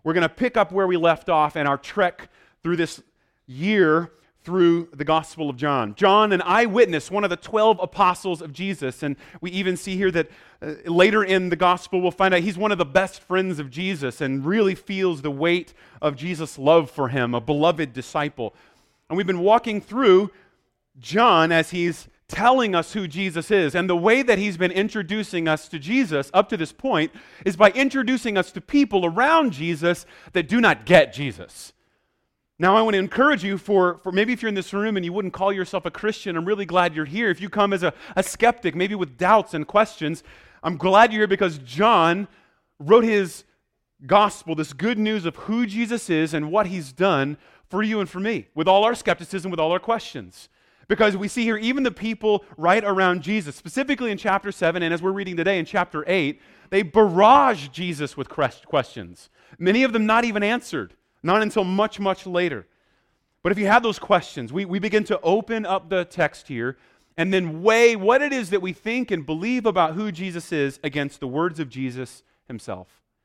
We're going to pick up where we left off in our trek through this year through the Gospel of John. John, an eyewitness, one of the 12 apostles of Jesus, and we even see here that later in the Gospel we'll find out he's one of the best friends of Jesus and really feels the weight of Jesus' love for him, a beloved disciple. And we've been walking through John as he's telling us who Jesus is. And the way that he's been introducing us to Jesus up to this point is by introducing us to people around Jesus that do not get Jesus. Now, I want to encourage you for maybe if you're in this room and you wouldn't call yourself a Christian, I'm really glad you're here. If you come as a skeptic, maybe with doubts and questions, I'm glad you're here because John wrote his gospel, this good news of who Jesus is and what he's done for you and for me, with all our skepticism, with all our questions. Because we see here even the people right around Jesus, specifically in chapter 7, and as we're reading today in chapter 8, they barrage Jesus with questions. Many of them not even answered, not until much, much later. But if you have those questions, we begin to open up the text here and then weigh what it is that we think and believe about who Jesus is against the words of Jesus himself.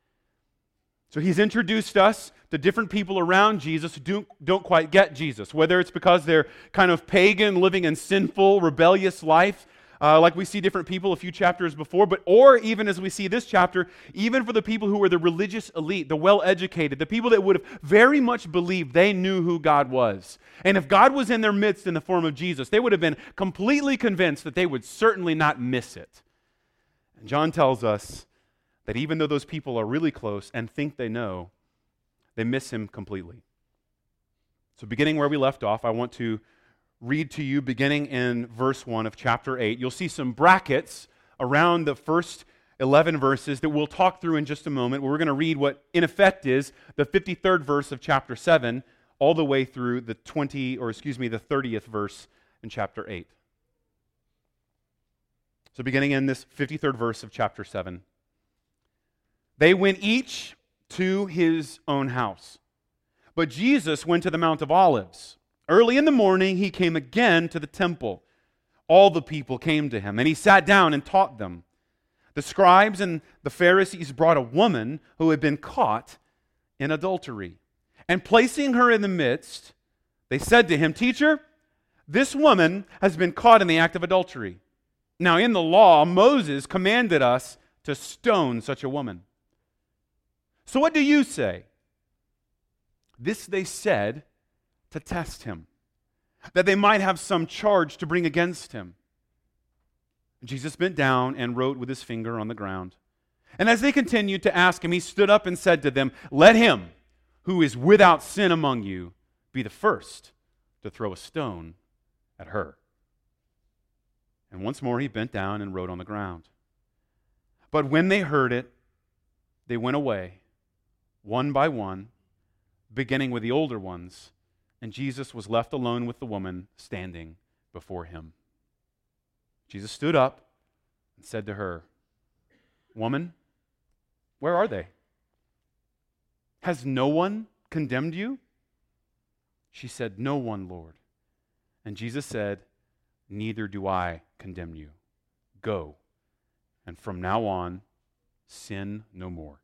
So he's introduced us to different people around Jesus who don't quite get Jesus, whether it's because they're kind of pagan, living in sinful, rebellious life, like we see different people a few chapters before, or even as we see this chapter, even for the people who were the religious elite, the well-educated, the people that would have very much believed they knew who God was. And if God was in their midst in the form of Jesus, they would have been completely convinced that they would certainly not miss it. And John tells us that even though those people are really close and think they know, they miss him completely. So beginning where we left off, I want to read to you beginning in verse 1 of chapter 8. You'll see some brackets around the first 11 verses that we'll talk through in just a moment, where we're going to read what in effect is the 53rd verse of chapter 7 all the way through the 30th verse in chapter 8. So beginning in this 53rd verse of chapter 7. They went each to his own house. But Jesus went to the Mount of Olives. Early in the morning, he came again to the temple. All the people came to him, and he sat down and taught them. The scribes and the Pharisees brought a woman who had been caught in adultery. And placing her in the midst, they said to him, "Teacher, this woman has been caught in the act of adultery. Now in the law, Moses commanded us to stone such a woman. So what do you say?" This they said to test him, that they might have some charge to bring against him. Jesus bent down and wrote with his finger on the ground. And as they continued to ask him, he stood up and said to them, "Let him who is without sin among you be the first to throw a stone at her." And once more he bent down and wrote on the ground. But when they heard it, they went away, one by one, beginning with the older ones, and Jesus was left alone with the woman standing before him. Jesus stood up and said to her, "Woman, where are they? Has no one condemned you?" She said, "No one, Lord." And Jesus said, "Neither do I condemn you. Go, and from now on, sin no more."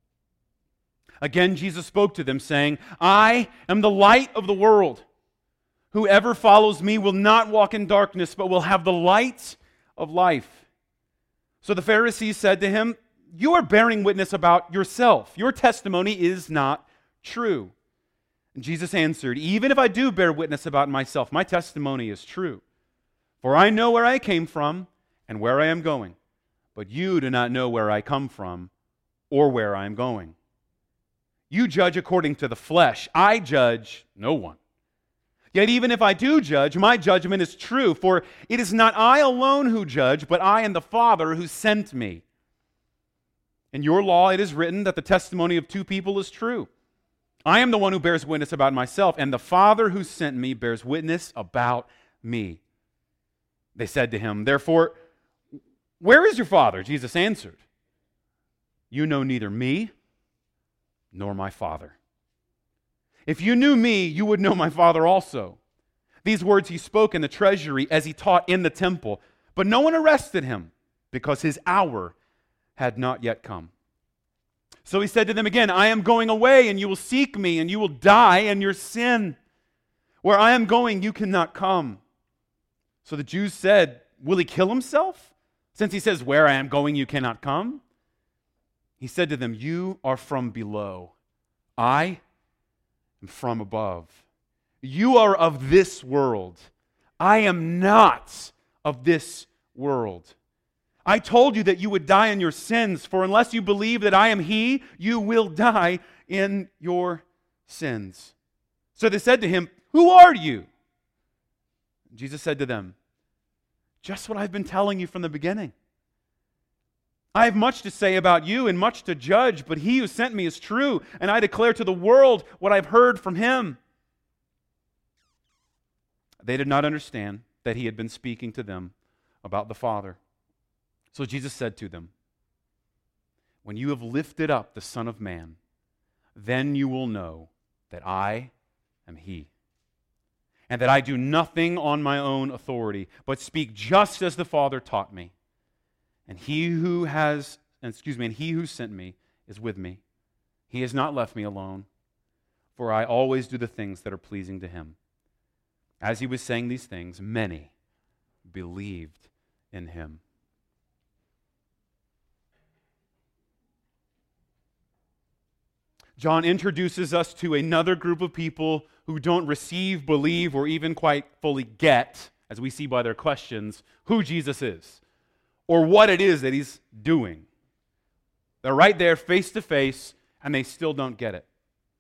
Again, Jesus spoke to them, saying, "I am the light of the world. Whoever follows me will not walk in darkness, but will have the light of life." So the Pharisees said to him, "You are bearing witness about yourself. Your testimony is not true." And Jesus answered, "Even if I do bear witness about myself, my testimony is true. For I know where I came from and where I am going, but you do not know where I come from or where I am going. You judge according to the flesh. I judge no one. Yet even if I do judge, my judgment is true, for it is not I alone who judge, but I and the Father who sent me. In your law it is written that the testimony of two people is true. I am the one who bears witness about myself, and the Father who sent me bears witness about me." They said to him, "Therefore, where is your Father?" Jesus answered, "You know neither me nor my Father. If you knew me, you would know my Father also." These words he spoke in the treasury as he taught in the temple, but no one arrested him because his hour had not yet come. So he said to them again, I am going away, and you will seek me, and you will die in your sin. Where I am going, you cannot come. So the Jews said, will he kill himself? Since he says, where I am going, you cannot come. He said to them, you are from below. I am from above. You are of this world. I am not of this world. I told you that you would die in your sins, for unless you believe that I am He, you will die in your sins. So they said to him, who are you? Jesus said to them, just what I've been telling you from the beginning. I have much to say about you and much to judge, but He who sent me is true, and I declare to the world what I've heard from Him. They did not understand that He had been speaking to them about the Father. So Jesus said to them, when you have lifted up the Son of Man, then you will know that I am He, and that I do nothing on my own authority, but speak just as the Father taught me. And he who sent me is with me. He has not left me alone, for I always do the things that are pleasing to Him. As He was saying these things, many believed in Him. John introduces us to another group of people who don't receive, believe, or even quite fully get, as we see by their questions, who Jesus is or what it is that He's doing. They're right there face to face, and they still don't get it.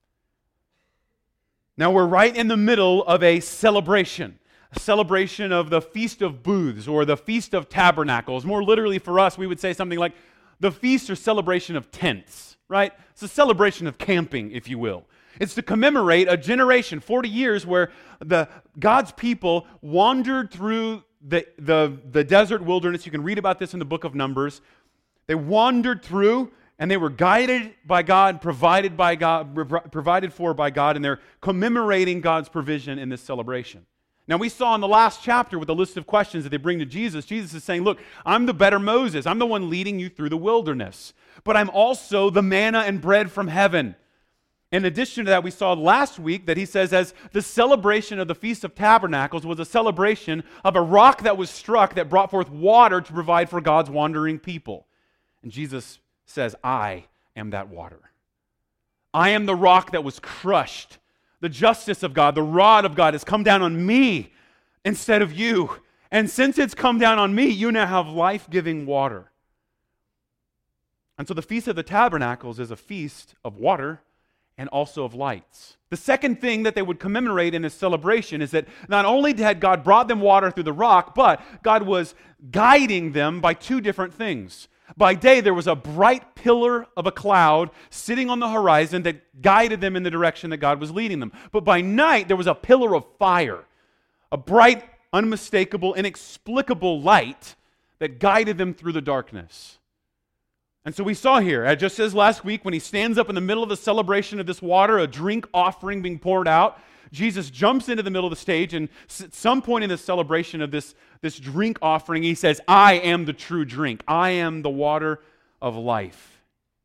Now we're right in the middle of a celebration of the Feast of Booths or the Feast of Tabernacles. More literally for us, we would say something like the feast or celebration of tents, right? It's a celebration of camping, if you will. It's to commemorate a generation, 40 years, where God's people wandered through the desert wilderness. You can read about this in the book of Numbers. They wandered through, and they were guided by God, provided for by God, and they're commemorating God's provision in this celebration. Now, we saw in the last chapter with the list of questions that they bring to Jesus, Jesus is saying, look, I'm the better Moses. I'm the one leading you through the wilderness. But I'm also the manna and bread from heaven. In addition to that, we saw last week that He says as the celebration of the Feast of Tabernacles was a celebration of a rock that was struck that brought forth water to provide for God's wandering people. And Jesus says, I am that water. I am the rock that was crushed. The justice of God, the rod of God has come down on me instead of you. And since it's come down on me, you now have life-giving water. And so the Feast of the Tabernacles is a feast of water and also of lights. The second thing that they would commemorate in this celebration is that not only had God brought them water through the rock, but God was guiding them by two different things. By day, there was a bright pillar of a cloud sitting on the horizon that guided them in the direction that God was leading them. But by night, there was a pillar of fire, a bright, unmistakable, inexplicable light that guided them through the darkness. And so we saw here, just as last week, when He stands up in the middle of the celebration of this water, a drink offering being poured out, Jesus jumps into the middle of the stage, and at some point in the celebration of this drink offering, He says, I am the true drink. I am the water of life.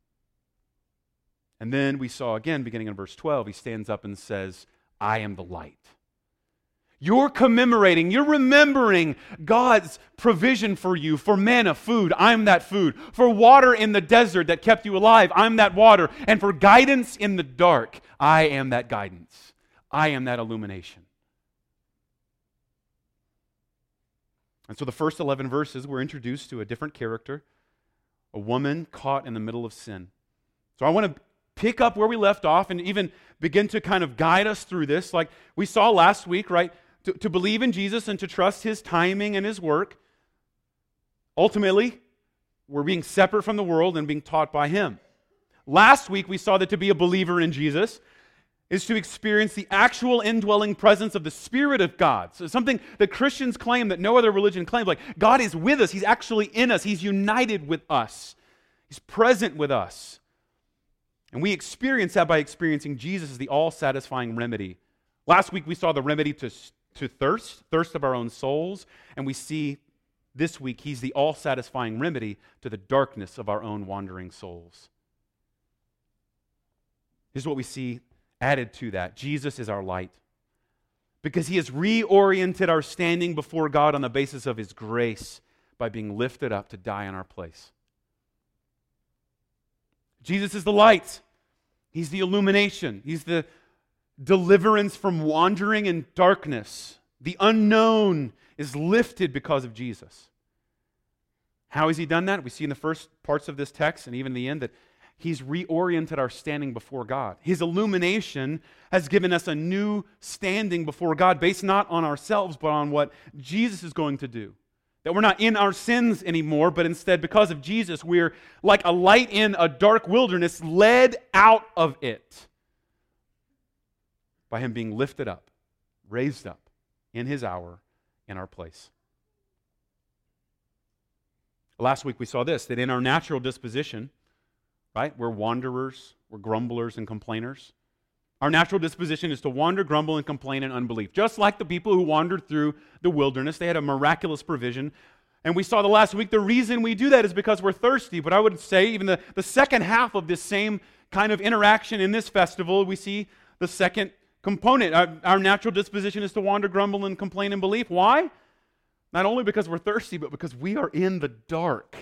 And then we saw again, beginning in verse 12, He stands up and says, I am the light. You're commemorating, you're remembering God's provision for you, for manna, food, I'm that food. For water in the desert that kept you alive, I'm that water. And for guidance in the dark, I am that guidance. I am that illumination. And so the first 11 verses, we're introduced to a different character, a woman caught in the middle of sin. So I want to pick up where we left off and even begin to kind of guide us through this. Like we saw last week, right? To believe in Jesus and to trust His timing and His work. Ultimately, we're being separate from the world and being taught by Him. Last week, we saw that to be a believer in Jesus is to experience the actual indwelling presence of the Spirit of God. So something that Christians claim that no other religion claims, like God is with us, He's actually in us, He's united with us, He's present with us. And we experience that by experiencing Jesus as the all-satisfying remedy. Last week we saw the remedy to thirst of our own souls, and we see this week He's the all-satisfying remedy to the darkness of our own wandering souls. Here's what we see added to that. Jesus is our light. Because he has reoriented our standing before God on the basis of his grace by being lifted up to die in our place. Jesus is the light. He's the illumination. He's the deliverance from wandering in darkness. The unknown is lifted because of Jesus. How has he done that? We see in the first parts of this text and even the end that he's reoriented our standing before God. His illumination has given us a new standing before God based not on ourselves but on what Jesus is going to do. That we're not in our sins anymore, but instead, because of Jesus, we're like a light in a dark wilderness, led out of it by him being lifted up, raised up in his hour in our place. Last week we saw this, that in our natural disposition, right, we're wanderers, we're grumblers and complainers. Our natural disposition is to wander, grumble, and complain in unbelief. Just like the people who wandered through the wilderness, they had a miraculous provision. And we saw the last week, the reason we do that is because we're thirsty. But I would say even the second half of this same kind of interaction in this festival, we see the second component. Our natural disposition is to wander, grumble, and complain in belief. Why? Not only because we're thirsty, but because we are in the dark.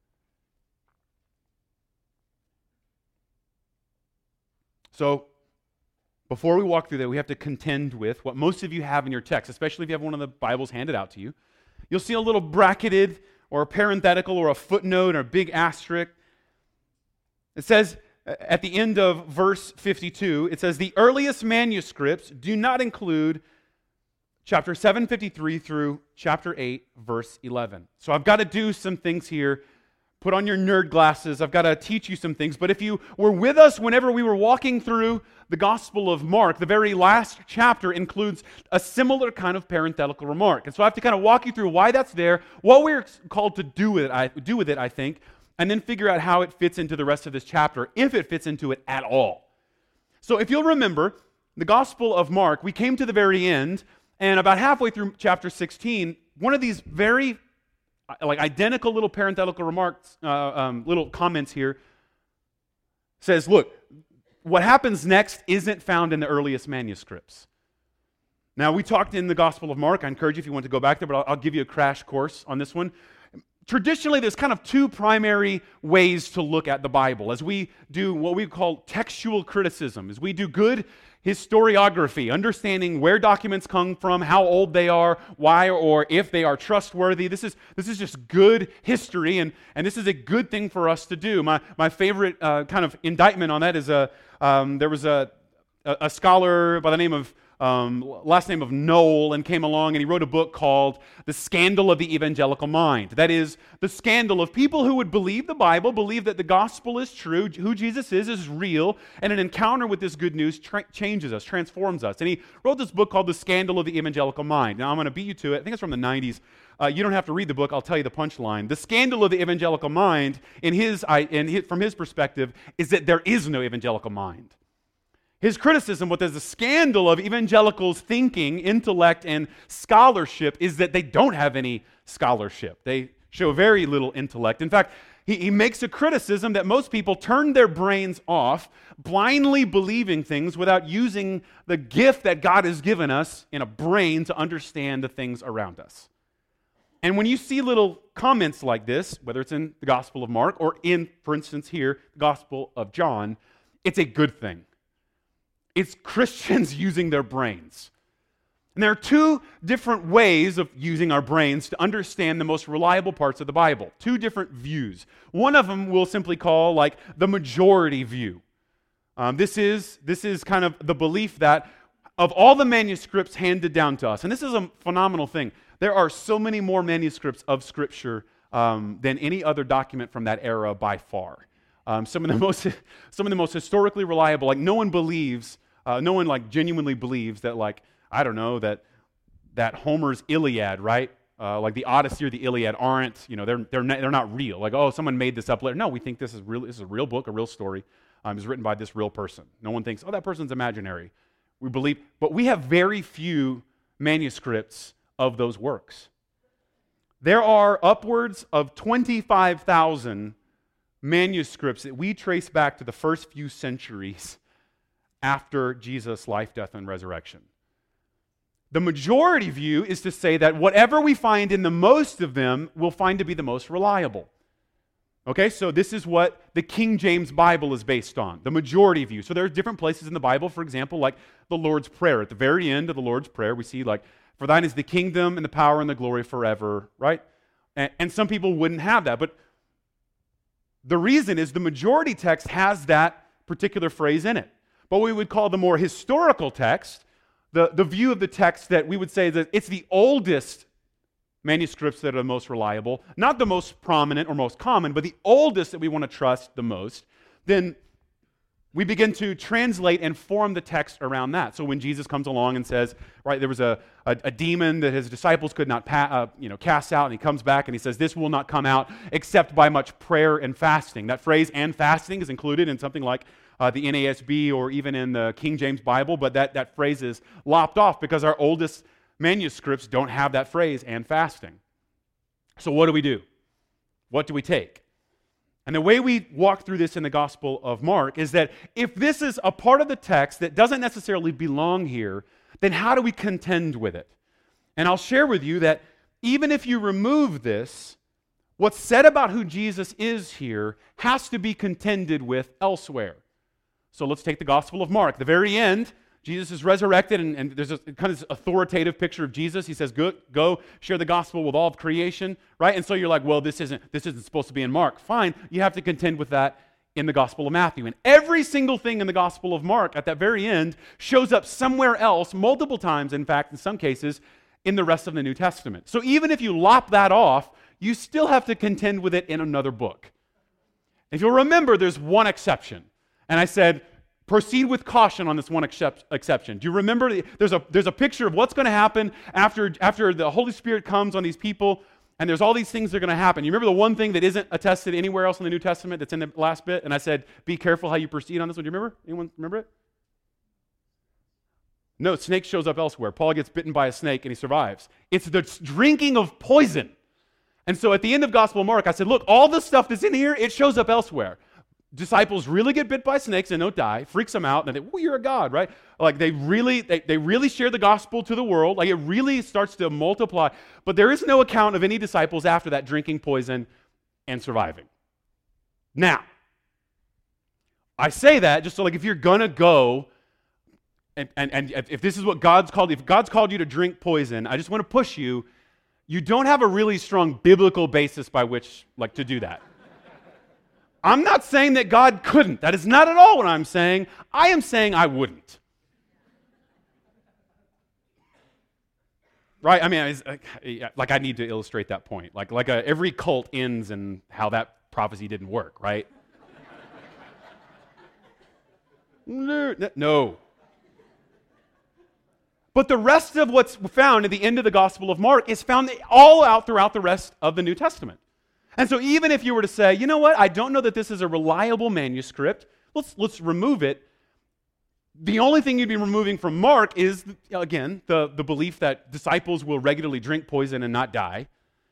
So, before we walk through that, we have to contend with what most of you have in your text, especially if you have one of the Bibles handed out to you. You'll see a little bracketed or a parenthetical or a footnote or a big asterisk. It says at the end of verse 52, it says, the earliest manuscripts do not include chapter 753 through chapter 8, verse 11. So I've got to do some things here. Put on your nerd glasses. I've got to teach you some things. But if you were with us whenever we were walking through the Gospel of Mark, the very last chapter includes a similar kind of parenthetical remark. And so I have to kind of walk you through why that's there, what we're called to do with it, I think, and then figure out how it fits into the rest of this chapter, if it fits into it at all. So if you'll remember, the Gospel of Mark, we came to the very end, and about halfway through chapter 16, one of these very identical little parenthetical remarks, little comments here, says, look, what happens next isn't found in the earliest manuscripts. Now, we talked in the Gospel of Mark. I encourage you if you want to go back there, but I'll give you a crash course on this one. Traditionally, there's kind of two primary ways to look at the Bible as we do what we call textual criticism, as we do good historiography, understanding where documents come from, how old they are, why or if they are trustworthy. This is just good history, and this is a good thing for us to do. My favorite kind of indictment on that is there was a scholar by the name of last name of Noel, and came along and he wrote a book called The Scandal of the Evangelical Mind. That is, the scandal of people who would believe the Bible, believe that the gospel is true, who Jesus is real, and an encounter with this good news changes us, transforms us. And he wrote this book called The Scandal of the Evangelical Mind. Now I'm going to beat you to it. I think it's from the 90s. You don't have to read the book. I'll tell you the punchline. The scandal of the evangelical mind, from his perspective, is that there is no evangelical mind. His criticism, what is the scandal of evangelicals' thinking, intellect, and scholarship is that they don't have any scholarship. They show very little intellect. In fact, he makes a criticism that most people turn their brains off, blindly believing things without using the gift that God has given us in a brain to understand the things around us. And when you see little comments like this, whether it's in the Gospel of Mark or in, for instance here, the Gospel of John, it's a good thing. It's Christians using their brains. And there are two different ways of using our brains to understand the most reliable parts of the Bible. Two different views. One of them we'll simply call like the majority view. This is kind of the belief that of all the manuscripts handed down to us, and this is a phenomenal thing, there are so many more manuscripts of Scripture than any other document from that era by far. Some of the most historically reliable, like no one genuinely believes that, like, I don't know, that Homer's Iliad, right? Like the Odyssey or the Iliad aren't, they're not real. Like, oh, someone made this up later. No, we think this is real. This is a real book, a real story. It's written by this real person. No one thinks, oh, that person's imaginary. We believe, but we have very few manuscripts of those works. There are upwards of 25,000 manuscripts that we trace back to the first few centuries after Jesus' life, death, and resurrection. The majority view is to say that whatever we find in the most of them, we'll find to be the most reliable. Okay, so this is what the King James Bible is based on, the majority view. So there are different places in the Bible, for example, like the Lord's Prayer. At the very end of the Lord's Prayer, we see like, for thine is the kingdom and the power and the glory forever, right? And some people wouldn't have that, but the reason is the majority text has that particular phrase in it. But we would call the more historical text, the view of the text that we would say that it's the oldest manuscripts that are the most reliable, not the most prominent or most common, but the oldest that we want to trust the most, then we begin to translate and form the text around that. So when Jesus comes along and says, right, there was a demon that his disciples could not cast out, and he comes back and he says, this will not come out except by much prayer and fasting. That phrase, and fasting, is included in something like the NASB or even in the King James Bible, but that phrase is lopped off because our oldest manuscripts don't have that phrase, and fasting. So what do we do? What do we take? And the way we walk through this in the Gospel of Mark is that if this is a part of the text that doesn't necessarily belong here, then how do we contend with it? And I'll share with you that even if you remove this, what's said about who Jesus is here has to be contended with elsewhere. So let's take the Gospel of Mark. At the very end, Jesus is resurrected, and there's a kind of authoritative picture of Jesus. He says, go share the gospel with all of creation, right? And so you're like, well, this isn't supposed to be in Mark. Fine, you have to contend with that in the Gospel of Matthew. And every single thing in the Gospel of Mark at that very end shows up somewhere else, multiple times, in fact, in some cases, in the rest of the New Testament. So even if you lop that off, you still have to contend with it in another book. If you'll remember, there's one exception. And I said, proceed with caution on this one exception. Do you remember? There's a picture of what's going to happen after the Holy Spirit comes on these people, and there's all these things that are going to happen. You remember the one thing that isn't attested anywhere else in the New Testament that's in the last bit? And I said, be careful how you proceed on this one. Do you remember? Anyone remember it? No, snake shows up elsewhere. Paul gets bitten by a snake and he survives. It's the drinking of poison. And so at the end of Gospel of Mark, I said, look, all the stuff that's in here, it shows up elsewhere. Disciples really get bit by snakes and don't die, freaks them out, and they, you're a god, right? Like they really share the gospel to the world. Like it really starts to multiply. But there is no account of any disciples after that drinking poison and surviving. Now, I say that just so like if you're gonna go, and if this is what God's called, if God's called you to drink poison, I just want to push you. You don't have a really strong biblical basis by which like to do that. I'm not saying that God couldn't. That is not at all what I'm saying. I am saying I wouldn't. Right? I mean, like I need to illustrate that point. Like every cult ends in how that prophecy didn't work, right? No. But the rest of what's found at the end of the Gospel of Mark is found all out throughout the rest of the New Testament. And so even if you were to say, you know what, I don't know that this is a reliable manuscript, let's remove it. The only thing you'd be removing from Mark is, again, the belief that disciples will regularly drink poison and not die.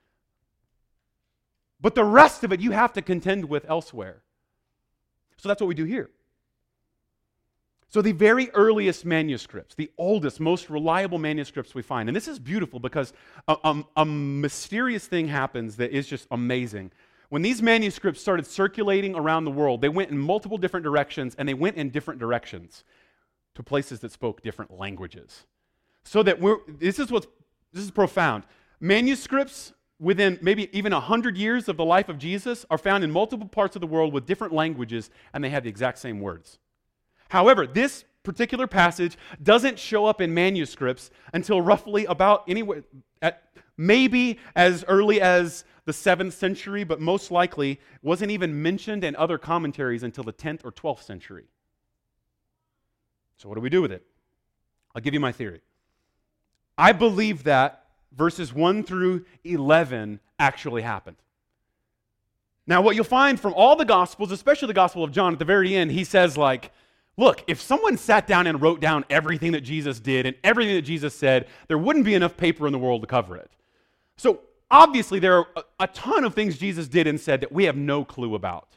But the rest of it you have to contend with elsewhere. So that's what we do here. So the very earliest manuscripts, the oldest, most reliable manuscripts we find, and this is beautiful because a mysterious thing happens that is just amazing. When these manuscripts started circulating around the world, they went in multiple different directions, and they went in different directions to places that spoke different languages. So that this is profound. Manuscripts within maybe even 100 years of the life of Jesus are found in multiple parts of the world with different languages, and they have the exact same words. However, this particular passage doesn't show up in manuscripts until roughly about anywhere, maybe as early as the 7th century, but most likely wasn't even mentioned in other commentaries until the 10th or 12th century. So what do we do with it? I'll give you my theory. I believe that verses 1 through 11 actually happened. Now, what you'll find from all the Gospels, especially the Gospel of John, at the very end, he says like, look, if someone sat down and wrote down everything that Jesus did and everything that Jesus said, there wouldn't be enough paper in the world to cover it. So obviously there are a ton of things Jesus did and said that we have no clue about.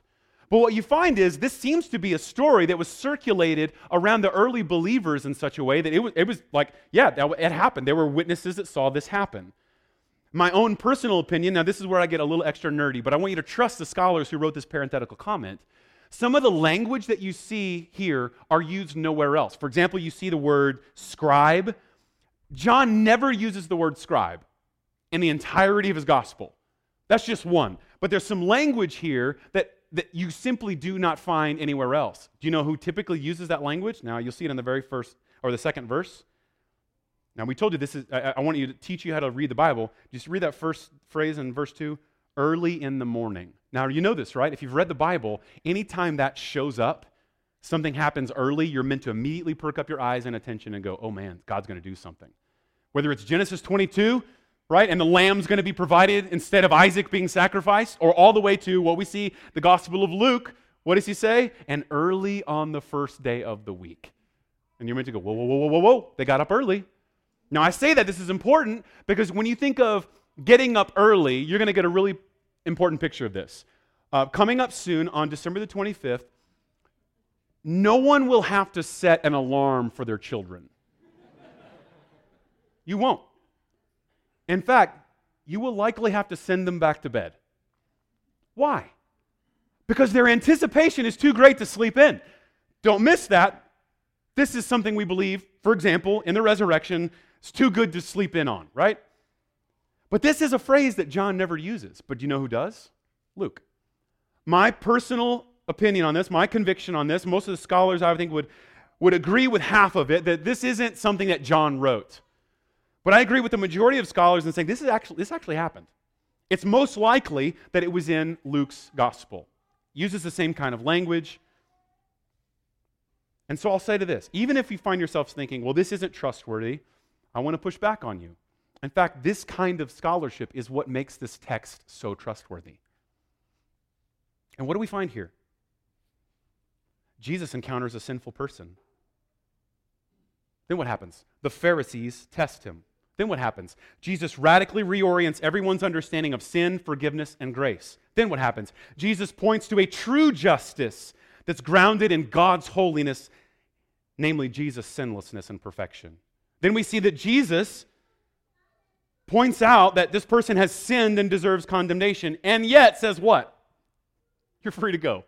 But what you find is this seems to be a story that was circulated around the early believers in such a way that it was like, yeah, it happened. There were witnesses that saw this happen. My own personal opinion, now this is where I get a little extra nerdy, but I want you to trust the scholars who wrote this parenthetical comment. Some of the language that you see here are used nowhere else. For example, you see the word scribe. John never uses the word scribe in the entirety of his gospel. That's just one. But there's some language here that you simply do not find anywhere else. Do you know who typically uses that language? Now, you'll see it in the very first, or the second verse. Now, we told you this is, I want you to teach you how to read the Bible. Just read that first phrase in verse 2, early in the morning. Now, you know this, right? If you've read the Bible, anytime that shows up, something happens early, you're meant to immediately perk up your eyes and attention and go, oh man, God's going to do something. Whether it's Genesis 22, right, and the lamb's going to be provided instead of Isaac being sacrificed, or all the way to what we see, the Gospel of Luke, what does he say? And early on the first day of the week. And you're meant to go, whoa, whoa, whoa, whoa, whoa, whoa, they got up early. Now, I say that this is important because when you think of getting up early, you're going to get a really important picture of this. Coming up soon on December the 25th, no one will have to set an alarm for their children. You won't. In fact, you will likely have to send them back to bed. Why? Because their anticipation is too great to sleep in. Don't miss that. This is something we believe, for example, in the resurrection, it's too good to sleep in on, right? But this is a phrase that John never uses. But do you know who does? Luke. My personal opinion on this, my conviction on this, most of the scholars I think would agree with half of it, that this isn't something that John wrote. But I agree with the majority of scholars in saying this actually happened. It's most likely that it was in Luke's gospel. Uses the same kind of language. And so I'll say to this, even if you find yourself thinking, well, this isn't trustworthy, I want to push back on you. In fact, this kind of scholarship is what makes this text so trustworthy. And what do we find here? Jesus encounters a sinful person. Then what happens? The Pharisees test him. Then what happens? Jesus radically reorients everyone's understanding of sin, forgiveness, and grace. Then what happens? Jesus points to a true justice that's grounded in God's holiness, namely Jesus' sinlessness and perfection. Then we see that Jesus points out that this person has sinned and deserves condemnation, and yet says what? You're free to go.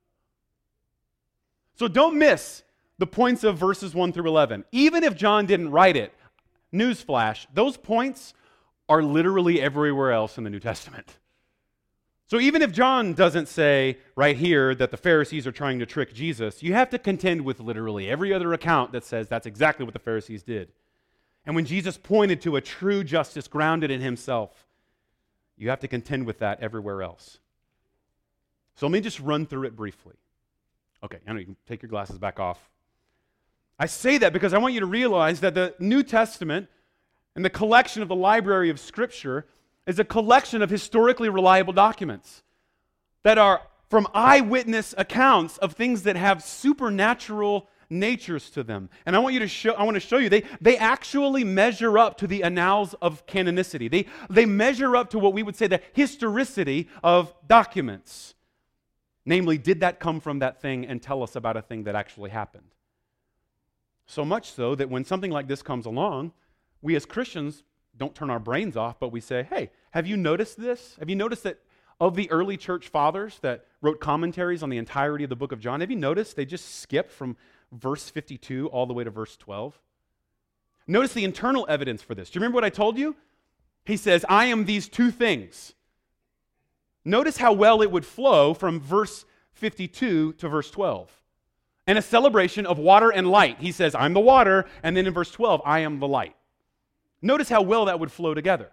So don't miss the points of verses 1 through 11. Even if John didn't write it, newsflash, those points are literally everywhere else in the New Testament. So even if John doesn't say right here that the Pharisees are trying to trick Jesus, you have to contend with literally every other account that says that's exactly what the Pharisees did. And when Jesus pointed to a true justice grounded in himself, you have to contend with that everywhere else. So let me just run through it briefly. Okay, I know you can take your glasses back off. I say that because I want you to realize that the New Testament and the collection of the library of Scripture is a collection of historically reliable documents that are from eyewitness accounts of things that have supernatural natures to them. And I want to show you, they actually measure up to the annals of canonicity. They measure up to what we would say the historicity of documents. Namely, did that come from that thing and tell us about a thing that actually happened? So much so that when something like this comes along, we as Christians don't turn our brains off, but we say, hey, have you noticed this? Have you noticed that of the early church fathers that wrote commentaries on the entirety of the book of John, have you noticed they just skip from verse 52 all the way to verse 12? Notice the internal evidence for this. Do you remember what I told you? He says, I am these two things. Notice how well it would flow from verse 52 to verse 12. And a celebration of water and light. He says, I'm the water, and then in verse 12, I am the light. Notice how well that would flow together.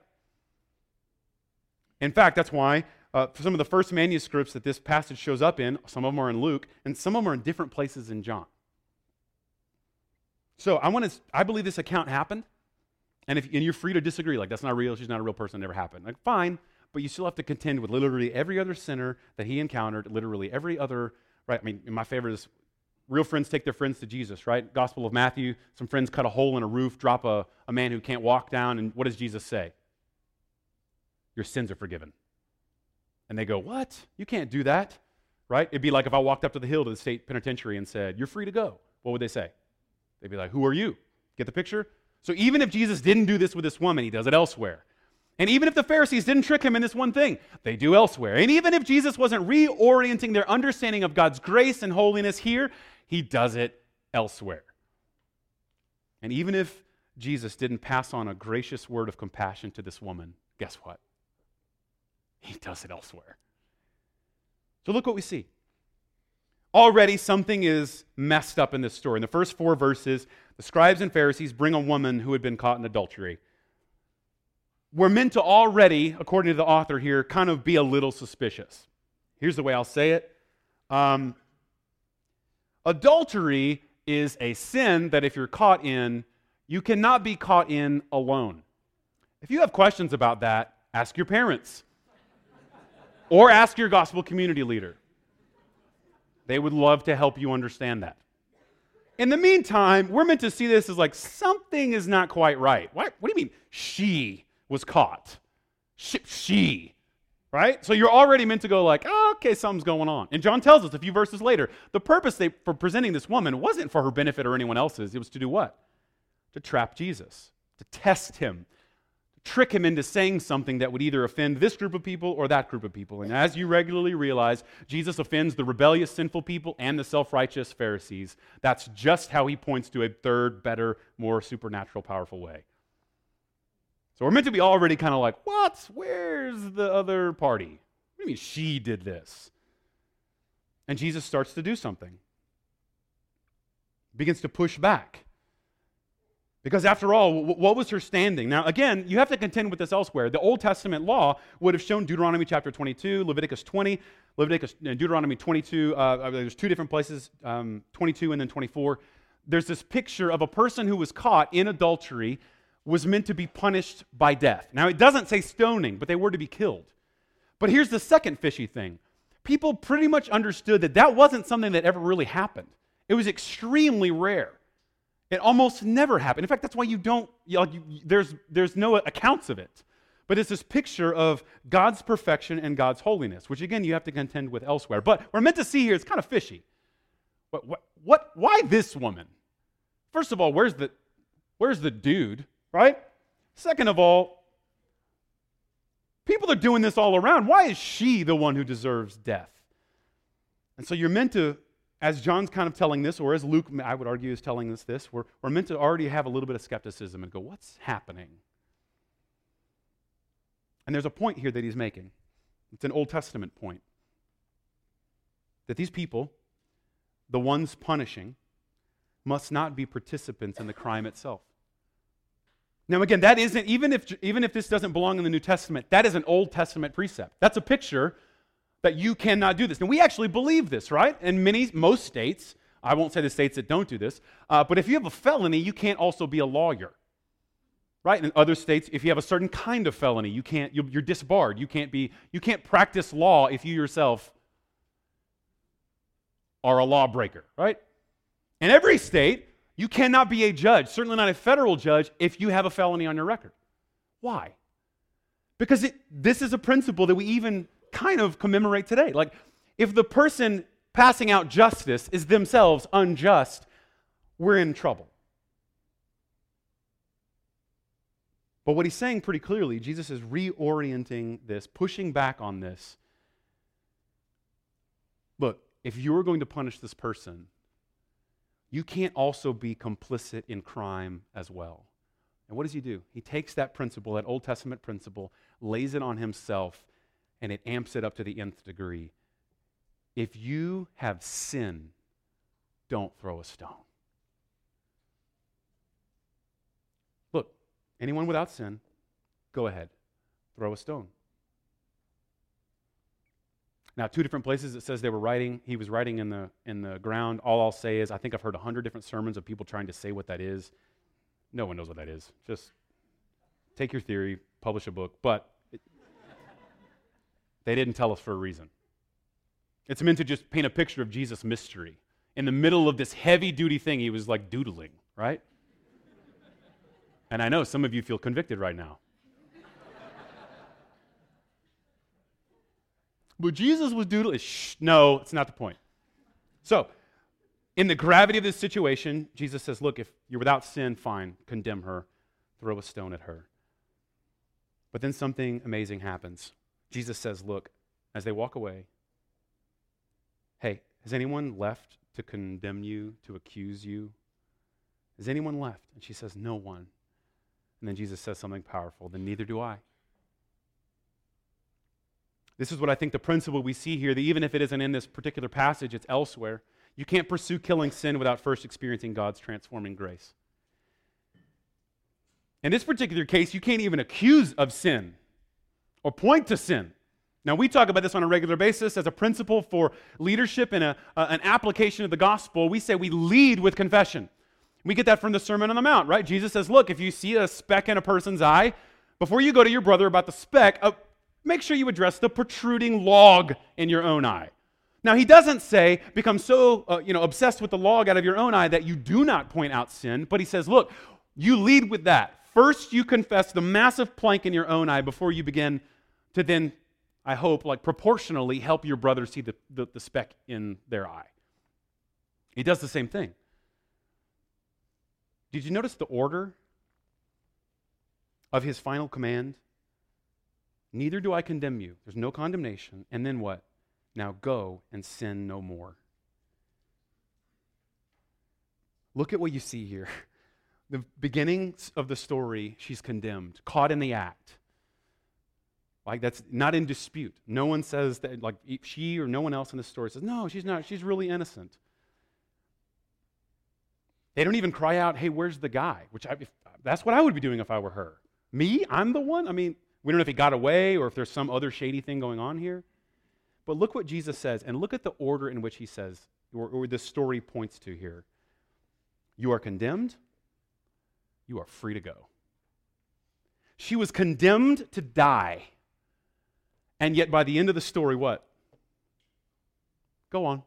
In fact, that's why some of the first manuscripts that this passage shows up in, some of them are in Luke, and some of them are in different places in John. So I believe this account happened, and you're free to disagree, like that's not real, she's not a real person, it never happened. Like fine, but you still have to contend with literally every other sinner that he encountered, literally every other, right? I mean, my favorite is real friends take their friends to Jesus, right? Gospel of Matthew, some friends cut a hole in a roof, drop a man who can't walk down, and what does Jesus say? Your sins are forgiven. And they go, what? You can't do that. right? It'd be like if I walked up to the hill to the state penitentiary and said, "You're free to go." What would they say? They'd be like, "Who are you?" Get the picture? So even if Jesus didn't do this with this woman, he does it elsewhere. And even if the Pharisees didn't trick him in this one thing, they do elsewhere. And even if Jesus wasn't reorienting their understanding of God's grace and holiness here, he does it elsewhere. And even if Jesus didn't pass on a gracious word of compassion to this woman, guess what? He does it elsewhere. So look what we see. Already something is messed up in this story. In the first 4 verses, the scribes and Pharisees bring a woman who had been caught in adultery. We're meant to already, according to the author here, kind of be a little suspicious. Here's the way I'll say it. Adultery is a sin that if you're caught in, you cannot be caught in alone. If you have questions about that, ask your parents. Or ask your gospel community leader. They would love to help you understand that. In the meantime, we're meant to see this as like something is not quite right. What do you mean she was caught? She, right? So you're already meant to go like, oh, okay, something's going on. And John tells us a few verses later, the purpose for presenting this woman wasn't for her benefit or anyone else's. It was to do what? To trap Jesus, to test him, to trick him into saying something that would either offend this group of people or that group of people. And as you regularly realize, Jesus offends the rebellious, sinful people and the self-righteous Pharisees. That's just how he points to a third, better, more supernatural, powerful way. So we're meant to be already kind of like, what? Where's the other party? What do you mean she did this? And Jesus starts to do something. Begins to push back. Because after all, what was her standing? Now, again, you have to contend with this elsewhere. The Old Testament law would have shown Deuteronomy chapter 22, Leviticus 20, Deuteronomy 22. There's 2 different places, 22 and then 24. There's this picture of a person who was caught in adultery was meant to be punished by death. Now, it doesn't say stoning, but they were to be killed. But here's the second fishy thing. People pretty much understood that that wasn't something that ever really happened. It was extremely rare. It almost never happened. In fact, that's why there's no accounts of it. But it's this picture of God's perfection and God's holiness, which again, you have to contend with elsewhere. But we're meant to see here, it's kind of fishy. Why this woman? First of all, where's the dude, right? Second of all, people are doing this all around. Why is she the one who deserves death? And so you're meant to, as John's kind of telling this, or as Luke, I would argue, is telling us this, we're meant to already have a little bit of skepticism and go, what's happening? And there's a point here that he's making. It's an Old Testament point. That these people, the ones punishing, must not be participants in the crime itself. Now again, that isn't, even if this doesn't belong in the New Testament, that is an Old Testament precept. That's a picture that you cannot do this. And we actually believe this, right? In most states, I won't say the states that don't do this, but if you have a felony, you can't also be a lawyer, right? In other states, if you have a certain kind of felony, you're disbarred. You can't practice law if you yourself are a lawbreaker, right? In every state, you cannot be a judge, certainly not a federal judge, if you have a felony on your record. Why? Because this is a principle that we even kind of commemorate today. Like, if the person passing out justice is themselves unjust, we're in trouble. But what he's saying pretty clearly, Jesus is reorienting this, pushing back on this. Look, if you're going to punish this person, you can't also be complicit in crime as well. And what does he do? He takes that principle, that Old Testament principle, lays it on himself, and it amps it up to the nth degree. If you have sin, don't throw a stone. Look, anyone without sin, go ahead, throw a stone. Now, 2 different places it says he was writing in the ground. All I'll say is I think I've heard 100 different sermons of people trying to say what that is. No one knows what that is. Just take your theory, publish a book, but they didn't tell us for a reason. It's meant to just paint a picture of Jesus' mystery. In the middle of this heavy-duty thing, he was like doodling, right? And I know some of you feel convicted right now. but Jesus was doodling. Shh, no, it's not the point. So, in the gravity of this situation, Jesus says, look, if you're without sin, fine, condemn her, throw a stone at her. But then something amazing happens. Jesus says, look, as they walk away, hey, has anyone left to condemn you, to accuse you? Has anyone left? And she says, no one. And then Jesus says something powerful, then neither do I. This is what I think the principle we see here, that even if it isn't in this particular passage, it's elsewhere. You can't pursue killing sin without first experiencing God's transforming grace. In this particular case, you can't even accuse of sin or point to sin. Now, we talk about this on a regular basis as a principle for leadership and an application of the gospel. We say we lead with confession. We get that from the Sermon on the Mount, right? Jesus says, look, if you see a speck in a person's eye, before you go to your brother about the speck, make sure you address the protruding log in your own eye. Now, he doesn't say, become so obsessed with the log out of your own eye that you do not point out sin, but he says, look, you lead with that. First, you confess the massive plank in your own eye before you begin to then, I hope, proportionally help your brother see the speck in their eye. He does the same thing. Did you notice the order of his final command? Neither do I condemn you. There's no condemnation. And then what? Now go and sin no more. Look at what you see here. The beginning of the story, she's condemned, caught in the act. That's not in dispute. No one says that, she or no one else in the story says, no, she's not. She's really innocent. They don't even cry out, hey, where's the guy? That's what I would be doing if I were her. Me? I'm the one? We don't know if he got away or if there's some other shady thing going on here. But look what Jesus says, and look at the order in which he says, or the story points to here. You are condemned. You are free to go. She was condemned to die. And yet by the end of the story, what? Go on.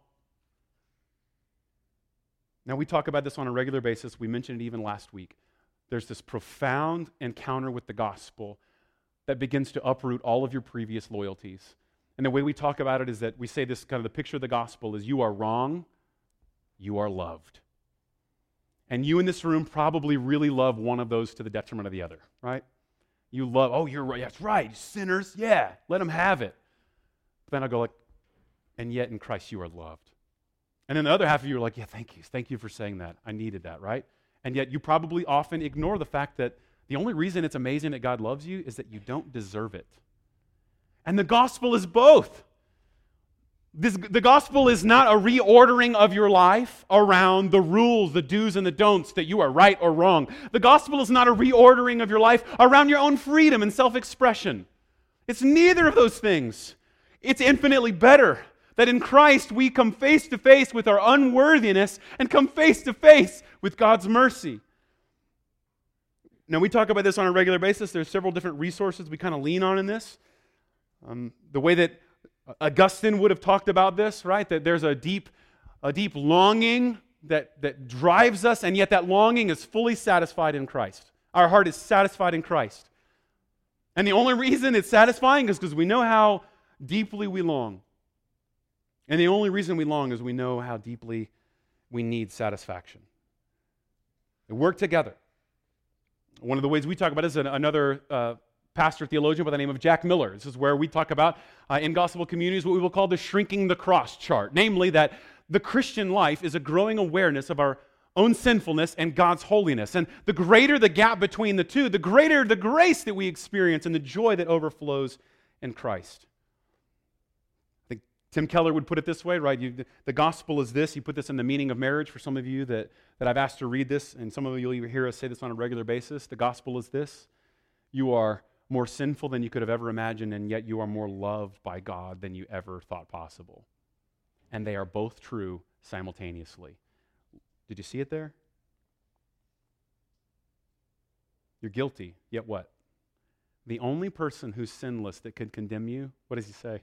Now, we talk about this on a regular basis. We mentioned it even last week. There's this profound encounter with the gospel that begins to uproot all of your previous loyalties. And the way we talk about it is that we say this kind of the picture of the gospel is you are wrong, you are loved. And you in this room probably really love one of those to the detriment of the other, right? You love, oh, you're right, that's right, sinners, yeah, let them have it. But then I'll go and yet in Christ you are loved. And then the other half of you are like, yeah, thank you for saying that. I needed that, right? And yet you probably often ignore the fact that the only reason it's amazing that God loves you is that you don't deserve it. And the gospel is both. The gospel is not a reordering of your life around the rules, the do's and the don'ts, that you are right or wrong. The gospel is not a reordering of your life around your own freedom and self-expression. It's neither of those things. It's infinitely better that in Christ we come face to face with our unworthiness and come face to face with God's mercy. Now, we talk about this on a regular basis. There's several different resources we kind of lean on in this. The way that Augustine would have talked about this, right? That there's a deep longing that drives us, and yet that longing is fully satisfied in Christ. Our heart is satisfied in Christ. And the only reason it's satisfying is because we know how deeply we long. And the only reason we long is we know how deeply we need satisfaction. They work together. One of the ways we talk about it is another pastor theologian by the name of Jack Miller. This is where we talk about in gospel communities what we will call the shrinking the cross chart. Namely, that the Christian life is a growing awareness of our own sinfulness and God's holiness. And the greater the gap between the two, the greater the grace that we experience and the joy that overflows in Christ. I think Tim Keller would put it this way, right? The gospel is this. He put this in the meaning of marriage for some of you that I've asked to read this, and some of you will hear us say this on a regular basis. The gospel is this. You are more sinful than you could have ever imagined, and yet you are more loved by God than you ever thought possible. And they are both true simultaneously. Did you see it there? You're guilty, yet what? The only person who's sinless that could condemn you, what does he say?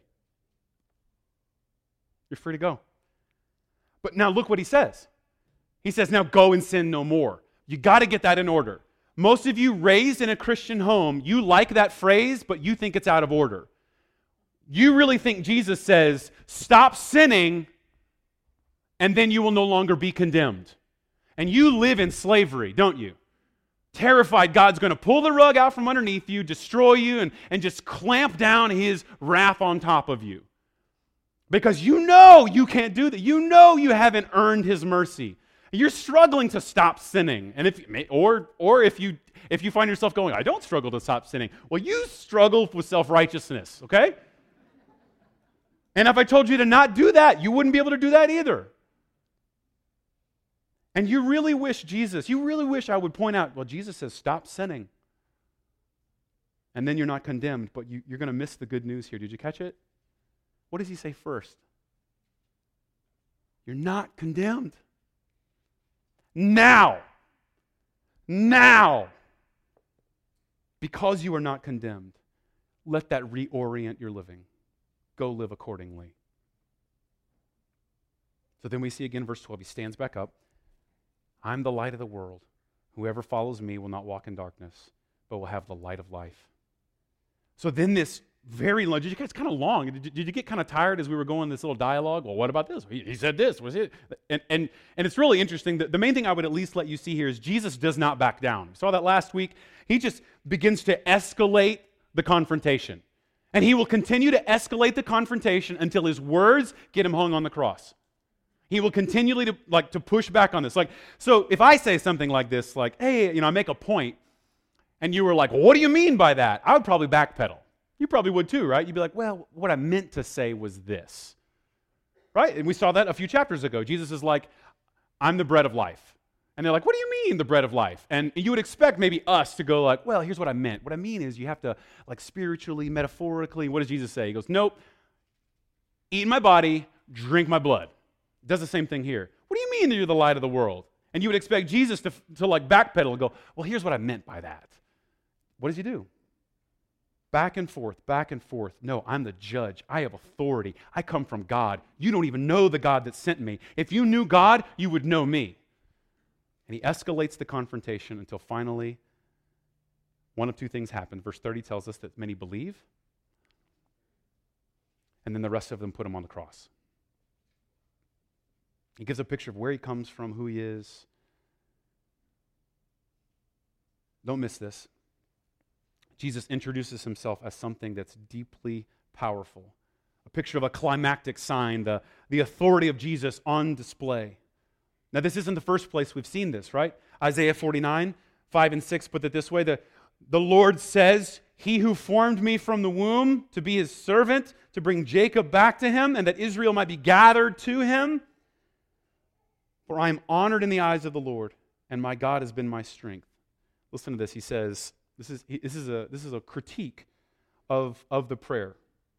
You're free to go. But now look what he says. He says, now go and sin no more. You got to get that in order. Most of you raised in a Christian home, you like that phrase, but you think it's out of order. You really think Jesus says, stop sinning, and then you will no longer be condemned. And you live in slavery, don't you? Terrified God's going to pull the rug out from underneath you, destroy you, and just clamp down his wrath on top of you. Because you know you can't do that. You know you haven't earned his mercy. You're struggling to stop sinning. And if you find yourself going, I don't struggle to stop sinning. Well, you struggle with self-righteousness, okay? And if I told you to not do that, you wouldn't be able to do that either. And you really wish I would point out, well, Jesus says stop sinning. And then you're not condemned, but you're going to miss the good news here. Did you catch it? What does he say first? You're not condemned. Now, because you are not condemned, let that reorient your living. Go live accordingly. So then we see again verse 12. He stands back up. I'm the light of the world. Whoever follows me will not walk in darkness, but will have the light of life. So then this very long, it's kind of long. Did you get kind of tired as we were going this little dialogue? Well, what about this? He said this. Was it? And it's really interesting. The main thing I would at least let you see here is Jesus does not back down. We saw that last week. He just begins to escalate the confrontation. And he will continue to escalate the confrontation until his words get him hung on the cross. He will continually to push back on this. So if I say something like this, like, hey, I make a point, and you were like, well, what do you mean by that? I would probably backpedal. You probably would too, right? You'd be like, well, what I meant to say was this. Right? And we saw that a few chapters ago. Jesus is like, I'm the bread of life. And they're like, what do you mean the bread of life? And you would expect maybe us to go like, well, here's what I meant. What I mean is you have to, spiritually, metaphorically, what does Jesus say? He goes, nope, eat my body, drink my blood. Does the same thing here. What do you mean that you're the light of the world? And you would expect Jesus to backpedal and go, well, here's what I meant by that. What does he do? Back and forth, back and forth. No, I'm the judge. I have authority. I come from God. You don't even know the God that sent me. If you knew God, you would know me. And he escalates the confrontation until finally one of two things happen. Verse 30 tells us that many believe, and then the rest of them put him on the cross. He gives a picture of where he comes from, who he is. Don't miss this. Jesus introduces himself as something that's deeply powerful. A picture of a climactic sign, the authority of Jesus on display. Now, this isn't the first place we've seen this, right? Isaiah 49, 5 and 6 put it this way. The Lord says, he who formed me from the womb to be his servant, to bring Jacob back to him, and that Israel might be gathered to him. For I am honored in the eyes of the Lord, and my God has been my strength. Listen to this. He says, this is a critique of the prayer.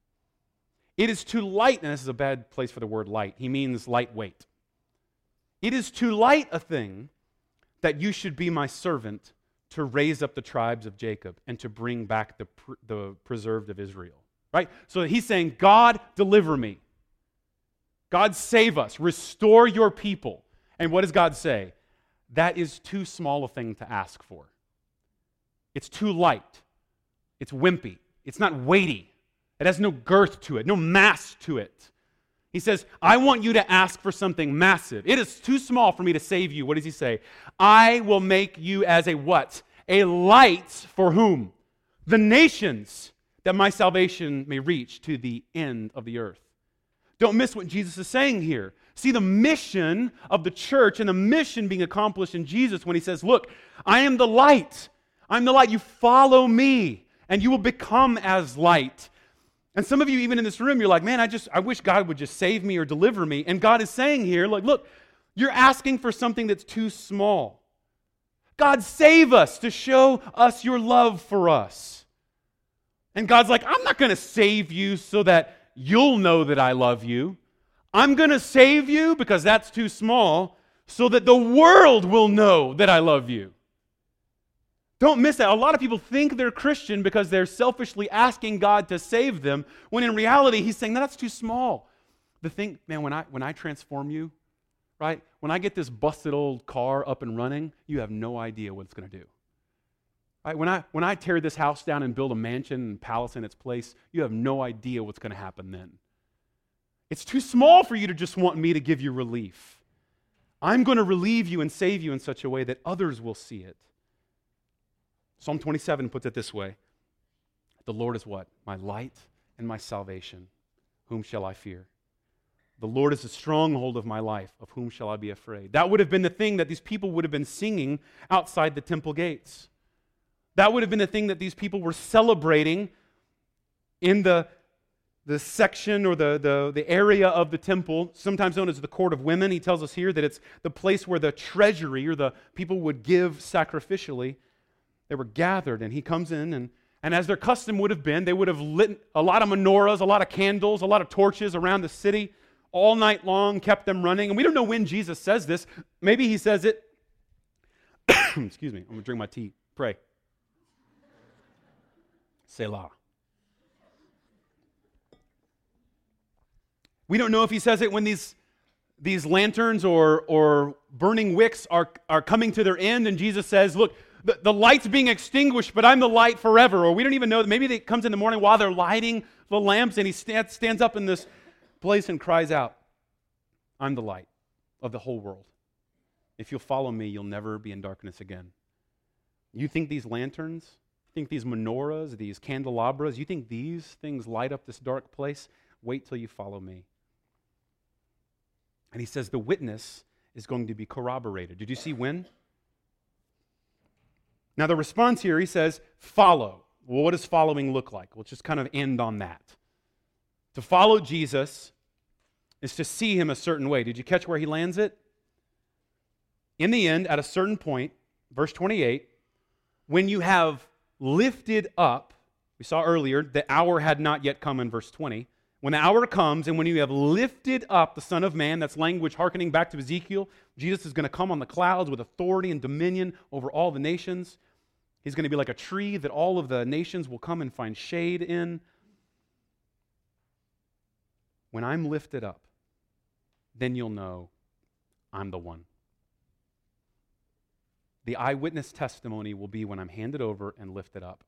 It is too light, and this is a bad place for the word light. He means lightweight. It is too light a thing that you should be my servant to raise up the tribes of Jacob and to bring back the preserved of Israel. Right? So he's saying, God, deliver me. God, save us. Restore your people. And what does God say? That is too small a thing to ask for. It's too light. It's wimpy. It's not weighty. It has no girth to it, no mass to it. He says, I want you to ask for something massive. It is too small for me to save you. What does he say? I will make you as a what? A light for whom? The nations, that my salvation may reach to the end of the earth. Don't miss what Jesus is saying here. See the mission of the church and the mission being accomplished in Jesus when he says, look, I am the light. I'm the light. You follow me and you will become as light. And some of you, even in this room, you're like, man, I wish God would just save me or deliver me. And God is saying here, like, look, you're asking for something that's too small. God, save us to show us your love for us. And God's like, I'm not going to save you so that you'll know that I love you. I'm going to save you because that's too small so that the world will know that I love you. Don't miss that. A lot of people think they're Christian because they're selfishly asking God to save them, when in reality, he's saying, no, that's too small. The thing, man, when I transform you, right, when I get this busted old car up and running, you have no idea what it's going to do. Right? When I tear this house down and build a mansion and palace in its place, you have no idea what's going to happen then. It's too small for you to just want me to give you relief. I'm going to relieve you and save you in such a way that others will see it. Psalm 27 puts it this way. The Lord is what? My light and my salvation. Whom shall I fear? The Lord is the stronghold of my life. Of whom shall I be afraid? That would have been the thing that these people would have been singing outside the temple gates. That would have been the thing that these people were celebrating in the section or the area of the temple, sometimes known as the court of women. He tells us here that it's the place where the treasury or the people would give sacrificially. They were gathered, and he comes in, and as their custom would have been, they would have lit a lot of menorahs, a lot of candles, a lot of torches around the city all night long, kept them running. And we don't know when Jesus says this. Maybe he says it. Excuse me, I'm going to drink my tea. Pray. Selah. We don't know if he says it when these lanterns or burning wicks are coming to their end, and Jesus says, look, the light's being extinguished, but I'm the light forever. Or we don't even know. Maybe it comes in the morning while they're lighting the lamps, and he stands up in this place and cries out, I'm the light of the whole world. If you'll follow me, you'll never be in darkness again. You think these lanterns, you think these menorahs, these candelabras, you think these things light up this dark place? Wait till you follow me. And he says the witness is going to be corroborated. Did you see when? Now the response here, he says, follow. Well, what does following look like? We'll just kind of end on that. To follow Jesus is to see him a certain way. Did you catch where he lands it? In the end, at a certain point, verse 28, when you have lifted up, we saw earlier, the hour had not yet come in verse 20. When the hour comes and when you have lifted up the Son of Man, that's language hearkening back to Ezekiel, Jesus is going to come on the clouds with authority and dominion over all the nations. He's going to be like a tree that all of the nations will come and find shade in. When I'm lifted up, then you'll know I'm the one. The eyewitness testimony will be when I'm handed over and lifted up.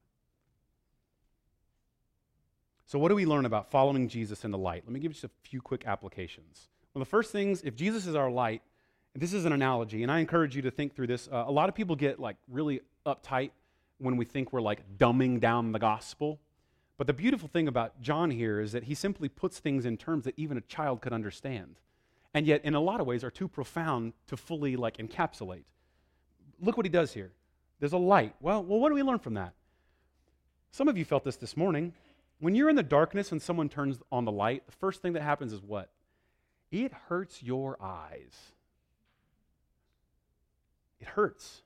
So what do we learn about following Jesus in the light? Let me give you just a few quick applications. Well, the first things, if Jesus is our light, and this is an analogy, and I encourage you to think through this. A lot of people get really uptight when we think we're dumbing down the gospel. But the beautiful thing about John here is that he simply puts things in terms that even a child could understand. And yet, in a lot of ways, are too profound to fully encapsulate. Look what he does here. There's a light. Well, what do we learn from that? Some of you felt this morning. When you're in the darkness and someone turns on the light, the first thing that happens is what? It hurts your eyes. It hurts.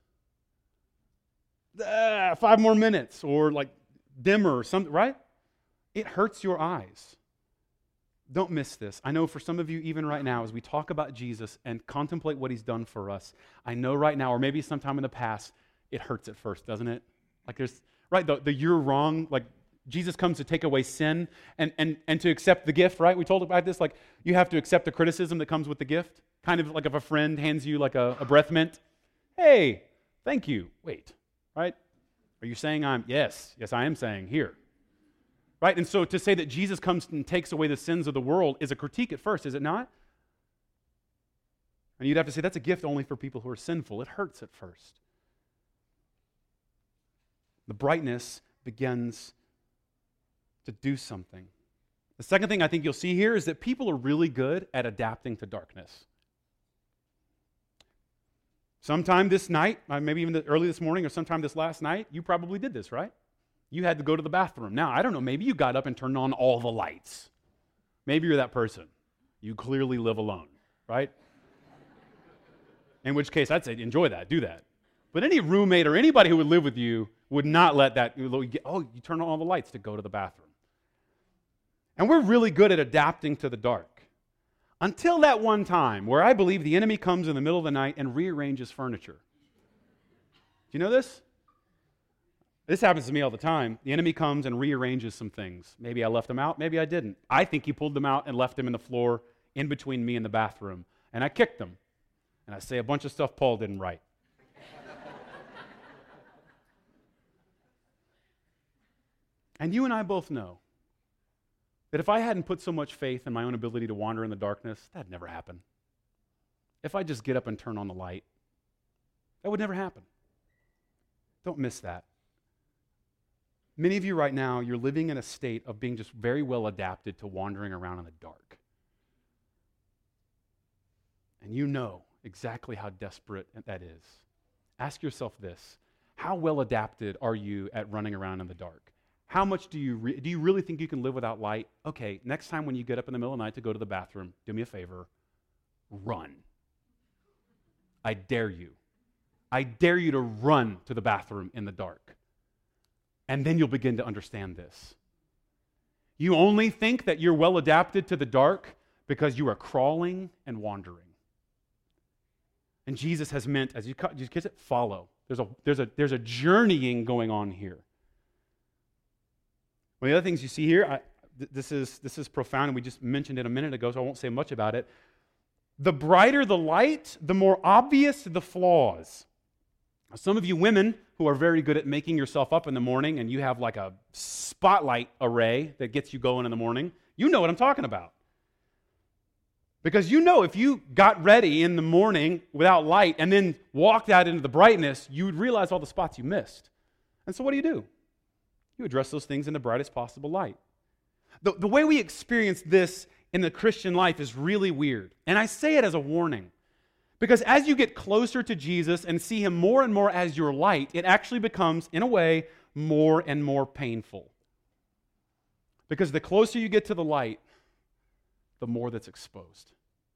5 more minutes, or dimmer or something, right? It hurts your eyes. Don't miss this. I know for some of you, even right now, as we talk about Jesus and contemplate what he's done for us, I know right now, or maybe sometime in the past, it hurts at first, doesn't it? There's, right, the you're wrong, Jesus comes to take away sin and to accept the gift, right? We told about this, you have to accept the criticism that comes with the gift. Kind of like if a friend hands you a breath mint. Hey, thank you. Wait, right? Are you saying yes, I am saying here. Right? And so to say that Jesus comes and takes away the sins of the world is a critique at first, is it not? And you'd have to say that's a gift only for people who are sinful. It hurts at first. The brightness begins to do something. The second thing I think you'll see here is that people are really good at adapting to darkness. Sometime this night, maybe even early this morning or sometime this last night, you probably did this, right? You had to go to the bathroom. Now, I don't know, maybe you got up and turned on all the lights. Maybe you're that person. You clearly live alone, right? In which case, I'd say enjoy that, do that. But any roommate or anybody who would live with you would not let that, you turn on all the lights to go to the bathroom. And we're really good at adapting to the dark. Until that one time where I believe the enemy comes in the middle of the night and rearranges furniture. Do you know this? This happens to me all the time. The enemy comes and rearranges some things. Maybe I left them out, maybe I didn't. I think he pulled them out and left them in the floor in between me and the bathroom. And I kicked them. And I say a bunch of stuff Paul didn't write. And you and I both know that if I hadn't put so much faith in my own ability to wander in the darkness, that'd never happen. If I just get up and turn on the light, that would never happen. Don't miss that. Many of you right now, you're living in a state of being just very well adapted to wandering around in the dark. And you know exactly how desperate that is. Ask yourself this: how well adapted are you at running around in the dark? How much do you really think you can live without light? Okay, next time when you get up in the middle of the night to go to the bathroom, do me a favor, run. I dare you. I dare you to run to the bathroom in the dark. And then you'll begin to understand this. You only think that you're well adapted to the dark because you are crawling and wandering. And Jesus has meant, as you kiss it, follow. There's a journeying going on here. One of the other things you see here, this is profound, and we just mentioned it a minute ago, so I won't say much about it. The brighter the light, the more obvious the flaws. Some of you women who are very good at making yourself up in the morning, and you have like a spotlight array that gets you going in the morning, you know what I'm talking about. Because you know if you got ready in the morning without light and then walked out into the brightness, you would realize all the spots you missed. And so what do? You address those things in the brightest possible light. The way we experience this in the Christian life is really weird. And I say it as a warning. Because as you get closer to Jesus and see him more and more as your light, it actually becomes, in a way, more and more painful. Because the closer you get to the light, the more that's exposed.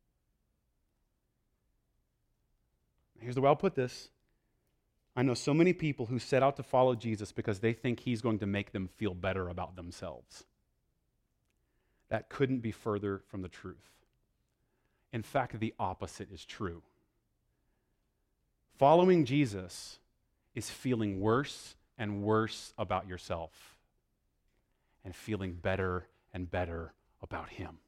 Here's the way I'll put this. I know so many people who set out to follow Jesus because they think he's going to make them feel better about themselves. That couldn't be further from the truth. In fact, the opposite is true. Following Jesus is feeling worse and worse about yourself and feeling better and better about him.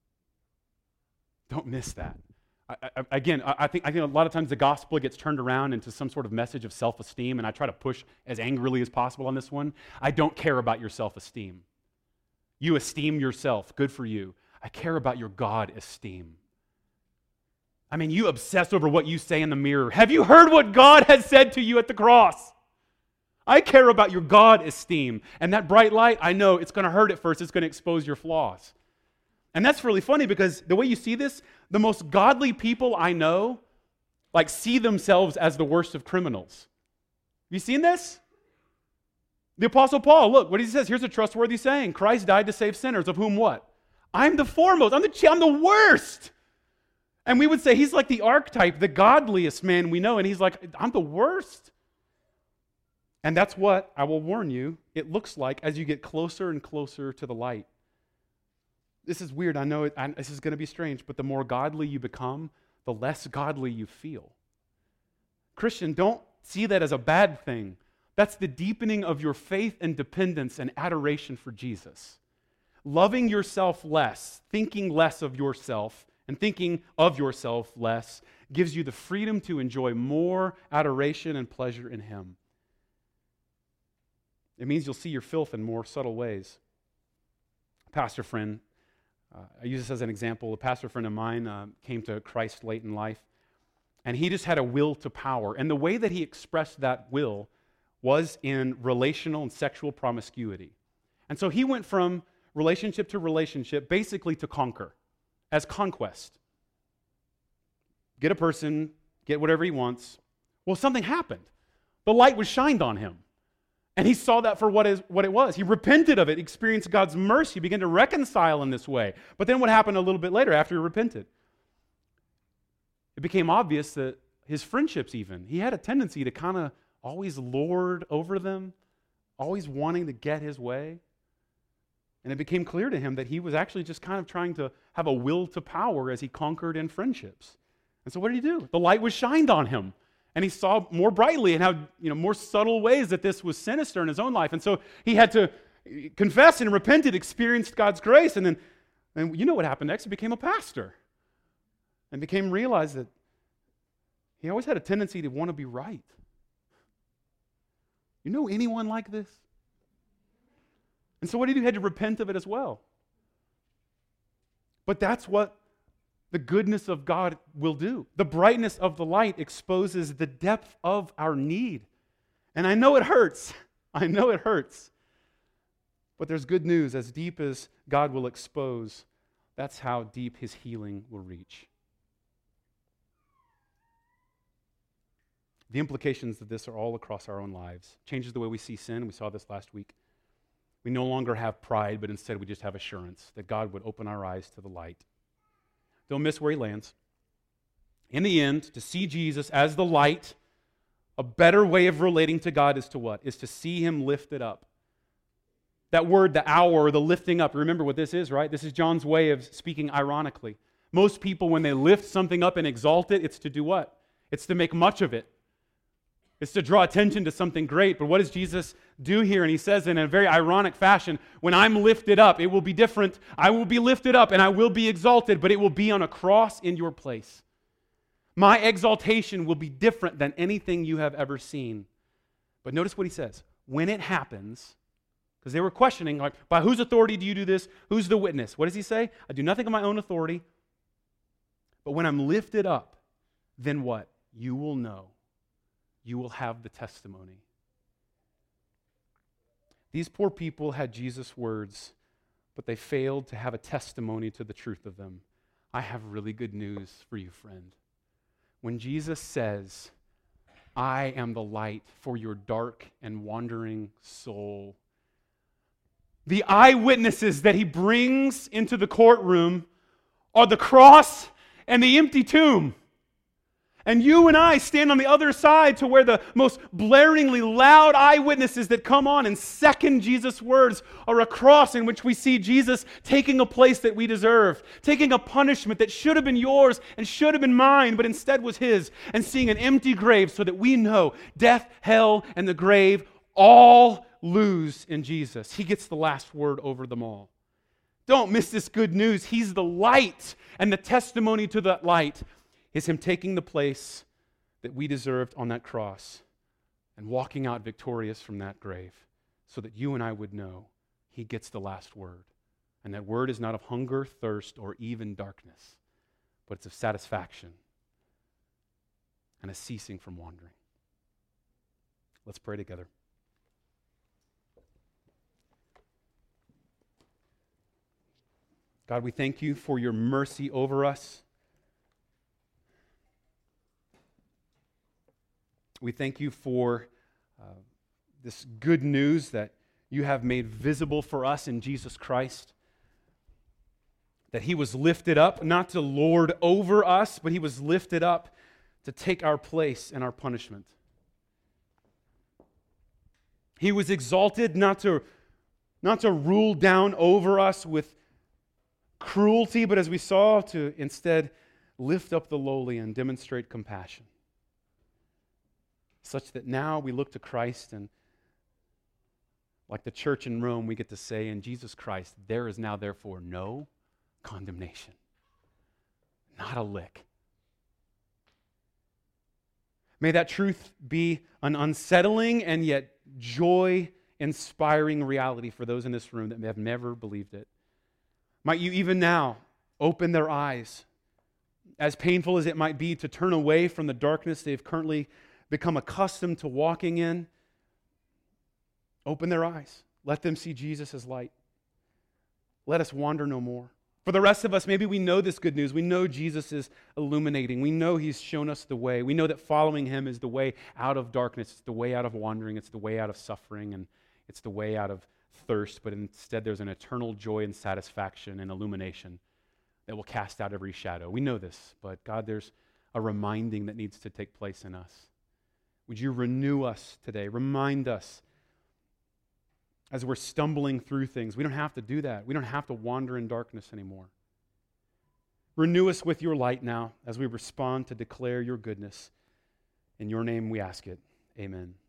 Don't miss that. I think a lot of times the gospel gets turned around into some sort of message of self-esteem, and I try to push as angrily as possible on this one. I don't care about your self-esteem. You esteem yourself. Good for you. I care about your God esteem. I mean, you obsess over what you say in the mirror. Have you heard what God has said to you at the cross? I care about your God esteem. And that bright light, I know it's going to hurt at first. It's going to expose your flaws. And that's really funny because the way you see this, the most godly people I know, see themselves as the worst of criminals. Have you seen this? The Apostle Paul, look what he says. Here's a trustworthy saying. Christ died to save sinners, of whom what? I'm the foremost. I'm the worst. And we would say he's like the archetype, the godliest man we know. And he's like, I'm the worst. And that's what, I will warn you, it looks like as you get closer and closer to the light. This is weird, I know this is going to be strange, but the more godly you become, the less godly you feel. Christian, don't see that as a bad thing. That's the deepening of your faith and dependence and adoration for Jesus. Loving yourself less, thinking less of yourself, and thinking of yourself less gives you the freedom to enjoy more adoration and pleasure in him. It means you'll see your filth in more subtle ways. A pastor friend, I use this as an example. A pastor friend of mine came to Christ late in life, and he just had a will to power. And the way that he expressed that will was in relational and sexual promiscuity. And so he went from relationship to relationship, basically to conquer, as conquest. Get a person, get whatever he wants. Well, something happened. The light was shined on him. And he saw that for what it was. He repented of it, experienced God's mercy, began to reconcile in this way. But then what happened a little bit later after he repented? It became obvious that his friendships even, he had a tendency to kind of always lord over them, always wanting to get his way. And it became clear to him that he was actually just kind of trying to have a will to power as he conquered in friendships. And so what did he do? The light was shined on him. And he saw more brightly and how, more subtle ways that this was sinister in his own life. And so he had to confess and repented, experienced God's grace. And you know what happened next? He became a pastor. And realized that he always had a tendency to want to be right. You know anyone like this? And so what did he do? He had to repent of it as well. But that's what the goodness of God will do. The brightness of the light exposes the depth of our need. And I know it hurts. I know it hurts. But there's good news. As deep as God will expose, that's how deep his healing will reach. The implications of this are all across our own lives. Changes the way we see sin. We saw this last week. We no longer have pride, but instead we just have assurance that God would open our eyes to the light. Don't miss where he lands. In the end, to see Jesus as the light, a better way of relating to God is to what? Is to see him lifted up. That word, the hour, the lifting up, remember what this is, right? This is John's way of speaking ironically. Most people, when they lift something up and exalt it, it's to do what? It's to make much of it. It's to draw attention to something great. But what does Jesus do here? And he says in a very ironic fashion, when I'm lifted up, it will be different. I will be lifted up and I will be exalted, but it will be on a cross in your place. My exaltation will be different than anything you have ever seen. But notice what he says. When it happens, because they were questioning, like, by whose authority do you do this? Who's the witness? What does he say? I do nothing of my own authority. But when I'm lifted up, then what? You will know. You will have the testimony. These poor people had Jesus' words, but they failed to have a testimony to the truth of them. I have really good news for you, friend. When Jesus says, I am the light for your dark and wandering soul, the eyewitnesses that he brings into the courtroom are the cross and the empty tomb. And you and I stand on the other side to where the most blaringly loud eyewitnesses that come on and second Jesus' words are a cross in which we see Jesus taking a place that we deserve, taking a punishment that should have been yours and should have been mine, but instead was his, and seeing an empty grave so that we know death, hell, and the grave all lose in Jesus. He gets the last word over them all. Don't miss this good news. He's the light, and the testimony to that light is him taking the place that we deserved on that cross and walking out victorious from that grave so that you and I would know he gets the last word. And that word is not of hunger, thirst, or even darkness, but it's of satisfaction and a ceasing from wandering. Let's pray together. God, we thank you for your mercy over us. We thank you for this good news that you have made visible for us in Jesus Christ. That he was lifted up, not to lord over us, but he was lifted up to take our place and our punishment. He was exalted not to rule down over us with cruelty, but as we saw, to instead lift up the lowly and demonstrate compassion. Such that now we look to Christ, and like the church in Rome, we get to say, in Jesus Christ, there is now therefore no condemnation. Not a lick. May that truth be an unsettling and yet joy-inspiring reality for those in this room that have never believed it. Might you even now open their eyes, as painful as it might be to turn away from the darkness they've currently become accustomed to walking in. Open their eyes. Let them see Jesus as light. Let us wander no more. For the rest of us, maybe we know this good news. We know Jesus is illuminating. We know he's shown us the way. We know that following him is the way out of darkness. It's the way out of wandering. It's the way out of suffering. And it's the way out of thirst. But instead, there's an eternal joy and satisfaction and illumination that will cast out every shadow. We know this. But God, there's a reminding that needs to take place in us. Would you renew us today? Remind us as we're stumbling through things. We don't have to do that. We don't have to wander in darkness anymore. Renew us with your light now as we respond to declare your goodness. In your name we ask it. Amen.